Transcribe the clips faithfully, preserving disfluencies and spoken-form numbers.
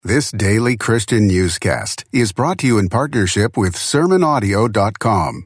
This daily Christian newscast is brought to you in partnership with sermon audio dot com.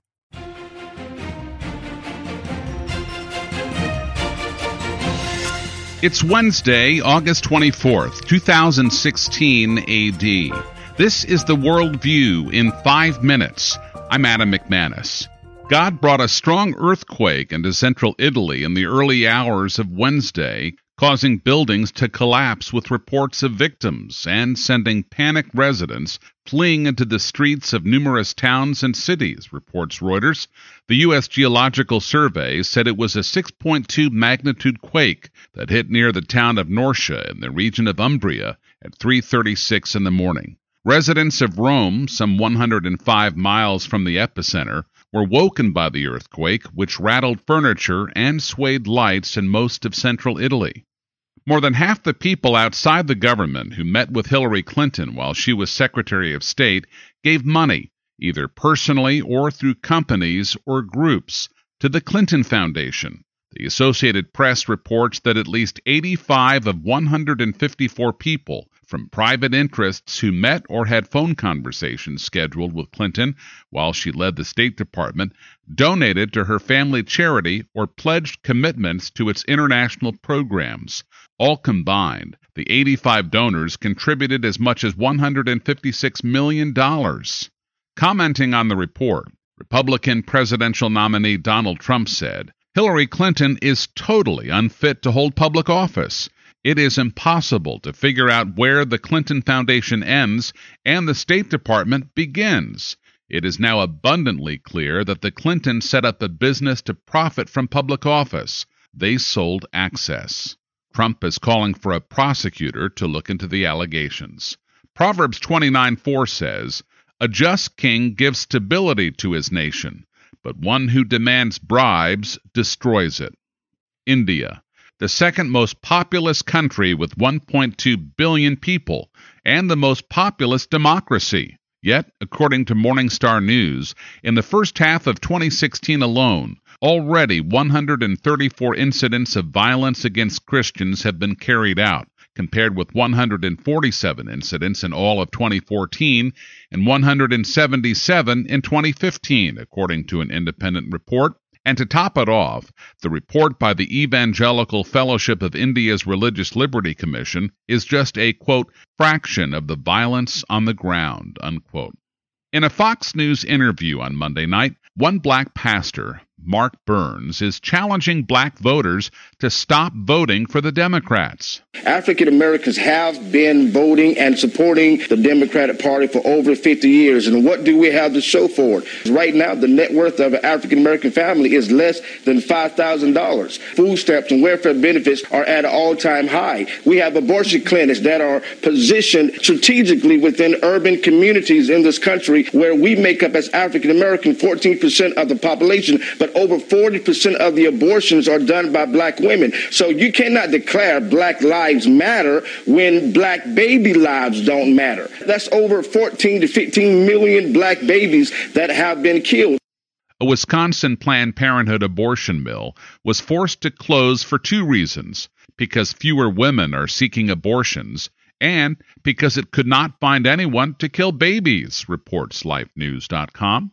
It's Wednesday, August twenty-fourth, two thousand sixteen A D. This is the World View in five minutes. I'm Adam McManus. God brought a strong earthquake into central Italy in the early hours of Wednesday, causing buildings to collapse with reports of victims and sending panicked residents fleeing into the streets of numerous towns and cities, reports Reuters. The U S Geological Survey said it was a six point two magnitude quake that hit near the town of Norcia in the region of Umbria at three thirty-six in the morning. Residents of Rome, some one hundred five miles from the epicenter, were woken by the earthquake, which rattled furniture and swayed lights in most of central Italy. More than half the people outside the government who met with Hillary Clinton while she was Secretary of State gave money, either personally or through companies or groups, to the Clinton Foundation. The Associated Press reports that at least eighty-five of one hundred fifty-four people from private interests who met or had phone conversations scheduled with Clinton while she led the State Department donated to her family charity or pledged commitments to its international programs. All combined, the eighty-five donors contributed as much as one hundred fifty-six million dollars. Commenting on the report, Republican presidential nominee Donald Trump said, "Hillary Clinton is totally unfit to hold public office. It is impossible to figure out where the Clinton Foundation ends and the State Department begins. It is now abundantly clear that the Clintons set up a business to profit from public office. They sold access." Trump is calling for a prosecutor to look into the allegations. Proverbs twenty-nine four says, "A just king gives stability to his nation, but one who demands bribes destroys it." India, the second most populous country with one point two billion people, and the most populous democracy. Yet, according to Morningstar News, in the first half of twenty sixteen alone, already one hundred thirty-four incidents of violence against Christians have been carried out, compared with one hundred forty-seven incidents in all of twenty fourteen and one hundred seventy-seven in twenty fifteen, according to an independent report. And to top it off, the report by the Evangelical Fellowship of India's Religious Liberty Commission is just a, quote, fraction of the violence on the ground, unquote. In a Fox News interview on Monday night, one black pastor, Mark Burns, is challenging black voters to stop voting for the Democrats. African Americans have been voting and supporting the Democratic Party for over fifty years. And what do we have to show for it? Right now, the net worth of an African American family is less than five thousand dollars. Food stamps and welfare benefits are at an all-time high. We have abortion clinics that are positioned strategically within urban communities in this country where we make up as African American fourteen percent of the population, but over forty percent of the abortions are done by black women. So you cannot declare black lives matter when black baby lives don't matter. That's over fourteen to fifteen million black babies that have been killed. A Wisconsin Planned Parenthood abortion mill was forced to close for two reasons: because fewer women are seeking abortions and because it could not find anyone to kill babies, reports life news dot com.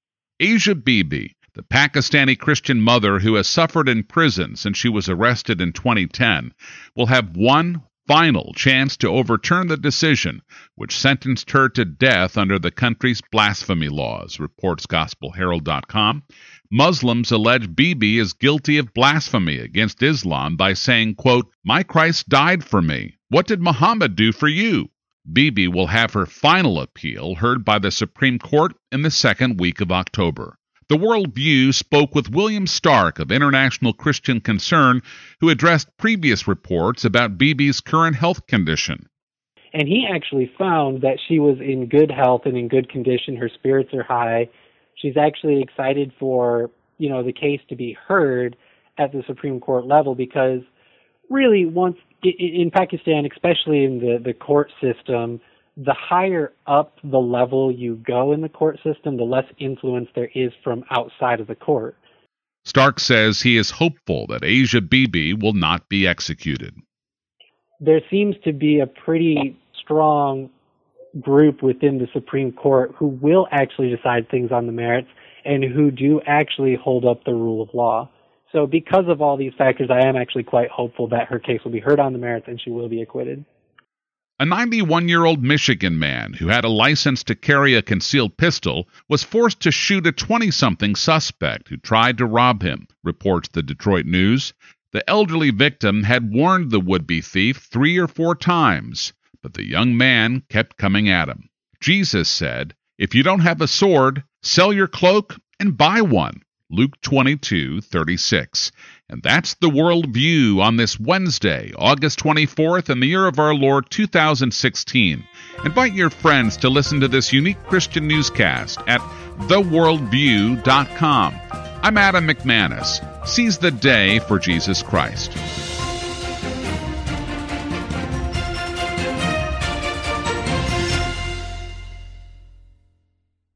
Asia Bibi, the Pakistani Christian mother who has suffered in prison since she was arrested in twenty ten, will have one final chance to overturn the decision which sentenced her to death under the country's blasphemy laws, reports gospel herald dot com. Muslims allege Bibi is guilty of blasphemy against Islam by saying, quote, "My Christ died for me. What did Muhammad do for you?" Bibi will have her final appeal heard by the Supreme Court in the second week of October. The World View spoke with William Stark of International Christian Concern, who addressed previous reports about Bibi's current health condition. And he actually found that she was in good health and in good condition. Her spirits are high. She's actually excited for, you know, the case to be heard at the Supreme Court level, because really once in Pakistan, especially in the, the court system, the higher up the level you go in the court system, the less influence there is from outside of the court. Stark says he is hopeful that Asia Bibi will not be executed. There seems to be a pretty strong group within the Supreme Court who will actually decide things on the merits and who do actually hold up the rule of law. So because of all these factors, I am actually quite hopeful that her case will be heard on the merits and she will be acquitted. A ninety-one-year-old Michigan man who had a license to carry a concealed pistol was forced to shoot a twenty-something suspect who tried to rob him, reports the Detroit News. The elderly victim had warned the would-be thief three or four times, but the young man kept coming at him. Jesus said, "If you don't have a sword, sell your cloak and buy one." Luke twenty-two thirty-six. And that's the World View on this Wednesday, August twenty-fourth, in the year of our Lord two thousand sixteen. Invite your friends to listen to this unique Christian newscast at the world view dot com. I'm Adam McManus. Seize the day for Jesus Christ.